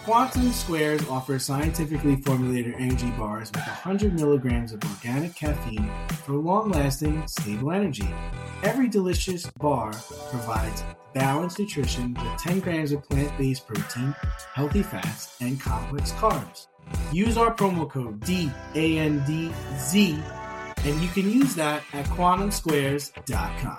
Quantum Squares offers scientifically formulated energy bars with 100 milligrams of organic caffeine for long-lasting, stable energy. Every delicious bar provides balanced nutrition with 10 grams of plant-based protein, healthy fats, and complex carbs. Use our promo code DANDZ, and you can use that at quantumsquares.com.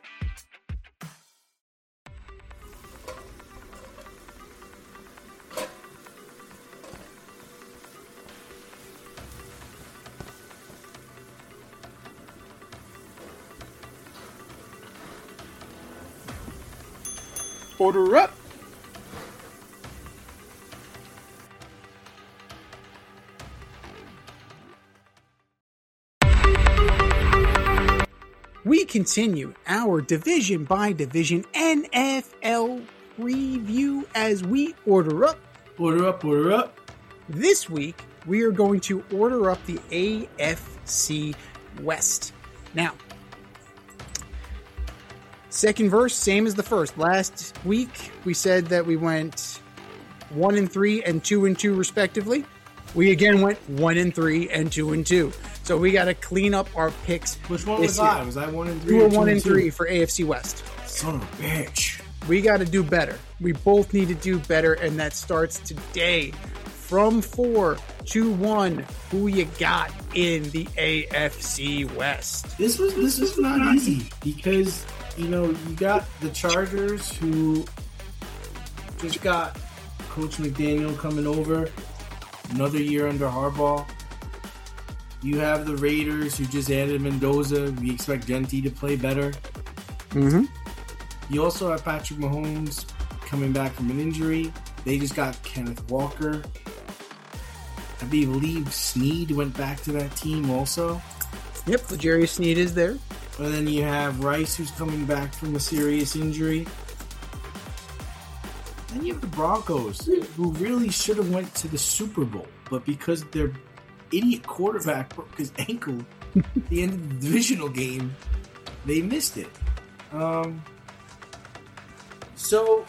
Order up! We continue our division by division NFL review as we order up. Order up, order up. This week, we are going to order up the AFC West. Now, second verse, same as the first. Last week, we said that we went 1-3 and 2-2 respectively. We again went 1-3 and 2-2. So we got to clean up our picks. Which one was I? Was I 1-3? We were 1-3 for AFC West. Son of a bitch. We got to do better. We both need to do better, and that starts today. From 4-1, who you got in the AFC West? This was not easy because, you got the Chargers who just got Coach McDaniel coming over. Another year under Harbaugh. You have the Raiders who just added Mendoza. We expect Genti to play better. Mm-hmm. You also have Patrick Mahomes coming back from an injury. They just got Kenneth Walker. I believe Snead went back to that team also. Yep, L'Jarius Snead is there. And then you have Rice who's coming back from a serious injury. Then you have the Broncos who really should have went to the Super Bowl, but because their idiot quarterback broke his ankle at the end of the divisional game, they missed it. So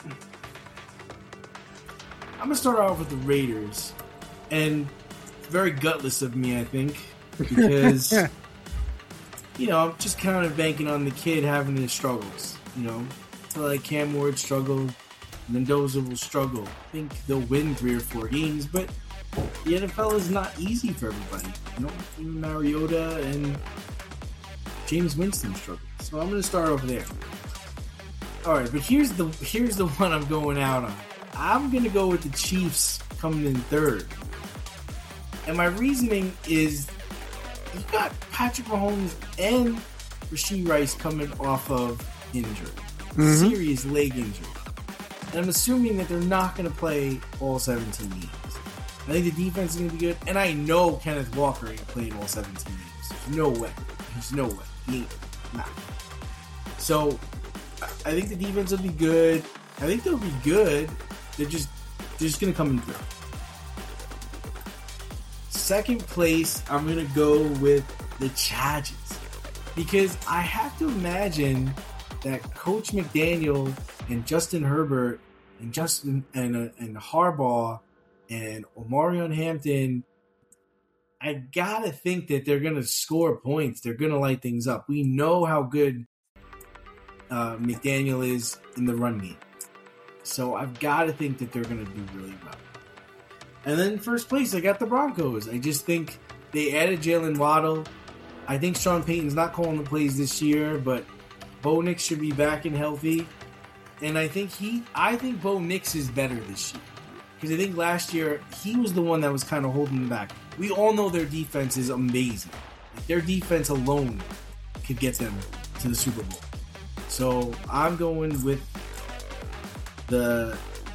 I'm going to start off with the Raiders. And very gutless of me, I think, because, I'm just kind of banking on the kid having his struggles, So like Cam Ward struggled, Mendoza will struggle. I think they'll win 3 or 4 games, but the NFL is not easy for everybody. Mariota and James Winston struggle. So I'm going to start over there. All right, but here's the one I'm going out on. I'm going to go with the Chiefs coming in third. And my reasoning is you got Patrick Mahomes and Rashee Rice coming off of injury. Mm-hmm. Serious leg injury. And I'm assuming that they're not going to play all 17 games. I think the defense is going to be good. And I know Kenneth Walker ain't playing all 17 games. There's no way. He ain't. Nah. So, I think the defense will be good. I think they'll be good. They're just going to come in third. Second place, I'm going to go with the Chargers. Because I have to imagine that Coach McDaniel and Justin Herbert and Harbaugh and Omarion Hampton, I gotta think that they're gonna score points. They're gonna light things up. We know how good McDaniel is in the run game, so I've got to think that they're gonna do really well. And then first place, I got the Broncos. I just think they added Jalen Waddle. I think Sean Payton's not calling the plays this year, but Bo Nix should be back and healthy. And I think Bo Nix is better this year. Because I think last year, he was the one that was kind of holding them back. We all know their defense is amazing. Like, their defense alone could get them to the Super Bowl. So I'm going with the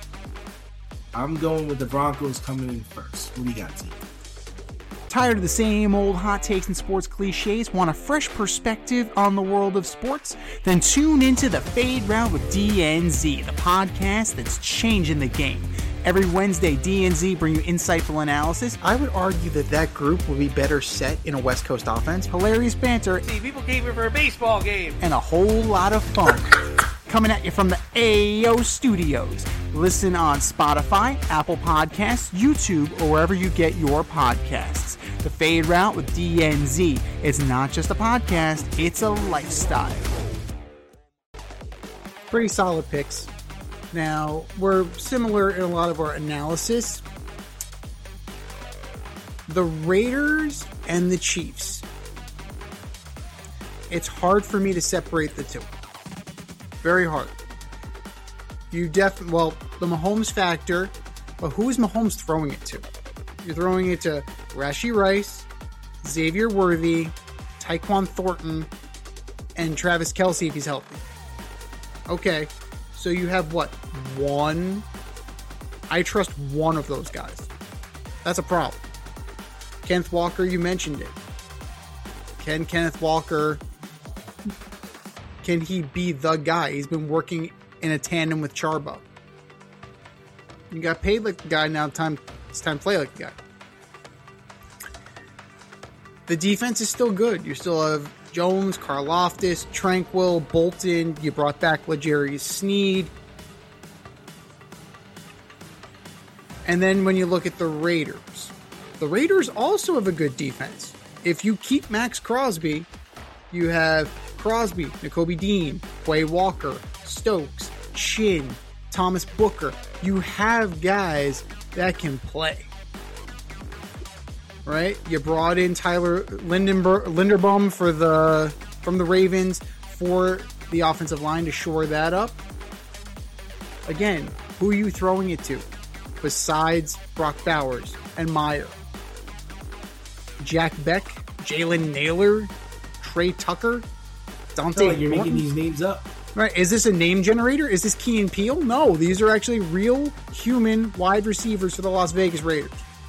Broncos coming in first. What do you got, T? Tired of the same old hot takes and sports cliches? Want a fresh perspective on the world of sports? Then tune into the Fade Route with DNZ, the podcast that's changing the game. Every Wednesday, DNZ bring you insightful analysis. I would argue that group would be better set in a West Coast offense. Hilarious banter. See, people came here for a baseball game. And a whole lot of fun. Coming at you from the AO Studios. Listen on Spotify, Apple Podcasts, YouTube, or wherever you get your podcasts. The Fade Route with DNZ. It's not just a podcast, it's a lifestyle. Pretty solid picks. Now, we're similar in a lot of our analysis. The Raiders and the Chiefs. It's hard for me to separate the two. Very hard. The Mahomes factor, but who is Mahomes throwing it to? You're throwing it to Rashee Rice, Xavier Worthy, Tyquan Thornton, and Travis Kelce if he's healthy. Okay, so you have what? One? I trust one of those guys. That's a problem. Kenneth Walker, you mentioned it. Can Kenneth Walker, can he be the guy? He's been working in a tandem with Charbonnet. You got paid like the guy, now it's time to play like the guy. The defense is still good. You still have Jones, Karlaftis, Tranquil, Bolton. You brought back L'Jarius Sneed. And then when you look at the Raiders also have a good defense. If you keep Max Crosby, you have Crosby, Nakobe Dean, Quay Walker, Stokes, Chin, Thomas Booker. You have guys that can play. Right? You brought in Tyler Linderbaum from the Ravens for the offensive line to shore that up. Again, who are you throwing it to besides Brock Bowers and Meyer? Jack Beck, Jalen Naylor, Trey Tucker, Dante. You're making these names up. Right? Is this a name generator? Is this Key and Peele? No, these are actually real human wide receivers for the Las Vegas Raiders.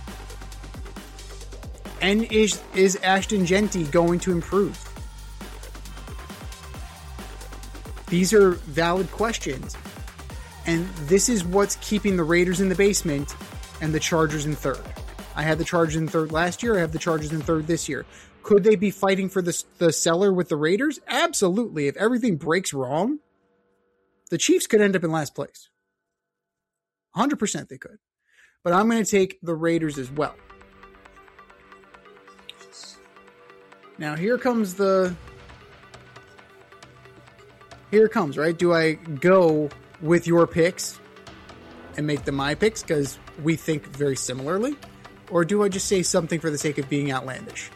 And is Ashton Genty going to improve? These are valid questions. And this is what's keeping the Raiders in the basement and the Chargers in third. I had the Chargers in third last year. I have the Chargers in third this year. Could they be fighting for the cellar with the Raiders? Absolutely. If everything breaks wrong, the Chiefs could end up in last place. 100% they could. But I'm going to take the Raiders as well. Now, here comes, right? Do I go with your picks and make them my picks because we think very similarly? Or do I just say something for the sake of being outlandish?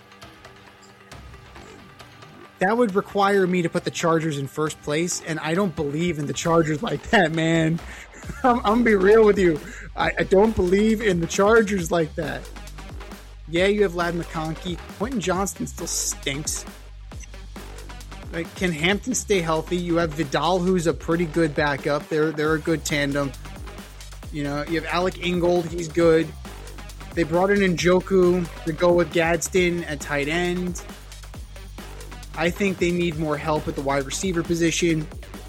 That would require me to put the Chargers in first place, and I don't believe in the Chargers like that, man. I'm going to be real with you. I don't believe in the Chargers like that. Yeah, you have Ladd McConkey. Quentin Johnston still stinks. Like, can Hampton stay healthy? You have Vidal, who's a pretty good backup. They're a good tandem. You know, you have Alec Ingold. He's good. They brought in Njoku to go with Gadsden at tight end. I think they need more help at the wide receiver position.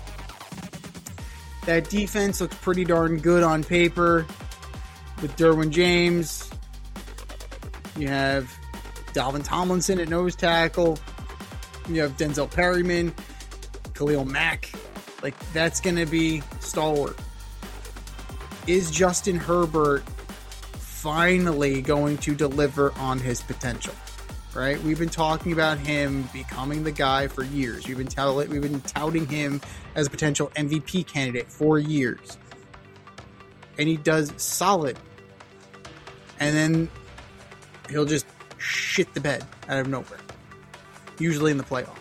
That defense looks pretty darn good on paper with Derwin James. You have Dalvin Tomlinson at nose tackle. You have Denzel Perryman, Khalil Mack. Like, that's going to be stalwart. Is Justin Herbert finally going to deliver on his potential? Right? We've been talking about him becoming the guy for years. We've been touting him as a potential MVP candidate for years. And he does solid. And then he'll just shit the bed out of nowhere. Usually in the playoffs.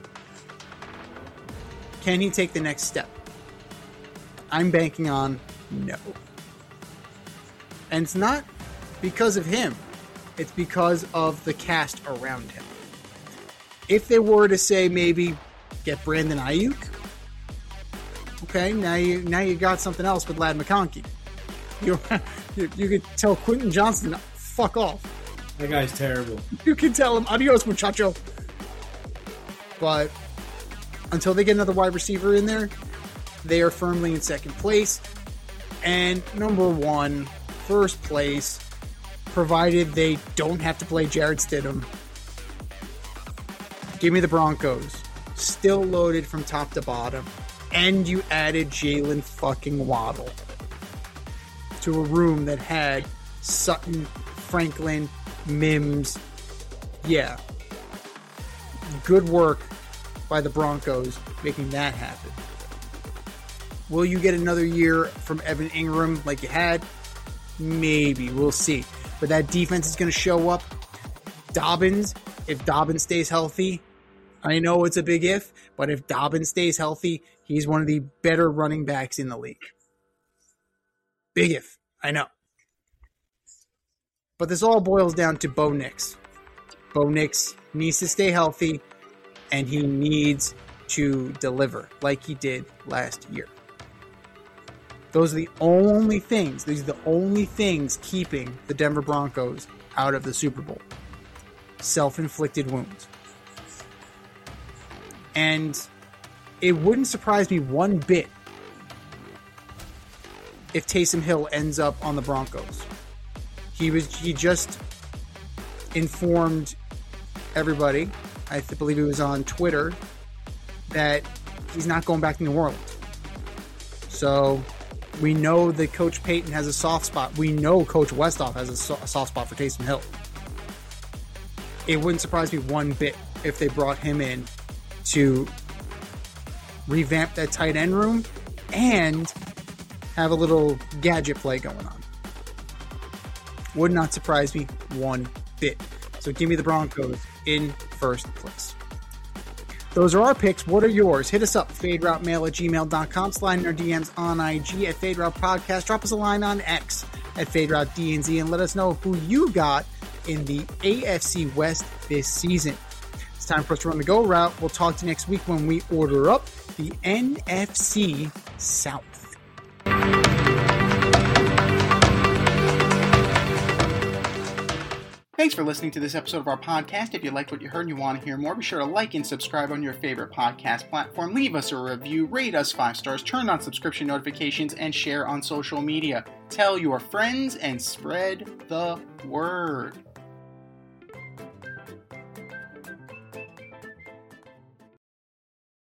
Can he take the next step? I'm banking on no. And it's not because of him. It's because of the cast around him. If they were to say maybe get Brandon Ayuk, okay, now you got something else with Ladd McConkey. You could tell Quentin Johnston, fuck off. That guy's terrible. You can tell him, adios, muchacho. But until they get another wide receiver in there, they are firmly in second place. And number one, first place, provided they don't have to play Jarrett Stidham. Give me the Broncos. Still loaded from top to bottom. And you added Jalen fucking Waddle. to a room that had Sutton, Franklin, Mims. Yeah. Good work by the Broncos making that happen. Will you get another year from Evan Ingram like you had? Maybe. We'll see. But that defense is going to show up. Dobbins, if Dobbins stays healthy, I know it's a big if, but if Dobbins stays healthy, he's one of the better running backs in the league. Big if. I know. But this all boils down to Bo Nix. Bo Nix needs to stay healthy, and he needs to deliver like he did last year. Those are the only things. These are the only things keeping the Denver Broncos out of the Super Bowl. Self-inflicted wounds. And it wouldn't surprise me one bit if Taysom Hill ends up on the Broncos. He just informed everybody, I believe it was on Twitter, that he's not going back to New Orleans. So we know that Coach Payton has a soft spot. We know Coach Westhoff has a soft spot for Taysom Hill. It wouldn't surprise me one bit if they brought him in to revamp that tight end room and have a little gadget play going on. Would not surprise me one bit. So give me the Broncos in first place. Those are our picks. What are yours? Hit us up, faderoutemail@gmail.com. Slide in our DMs on IG at Fade Route Podcast. Drop us a line on X at FadeRouteDNZ and let us know who you got in the AFC West this season. It's time for us to run the go route. We'll talk to you next week when we order up the NFC South. Thanks for listening to this episode of our podcast. If you liked what you heard and you want to hear more, be sure to like and subscribe on your favorite podcast platform. Leave us a review, rate us 5 stars, turn on subscription notifications, and share on social media. Tell your friends and spread the word.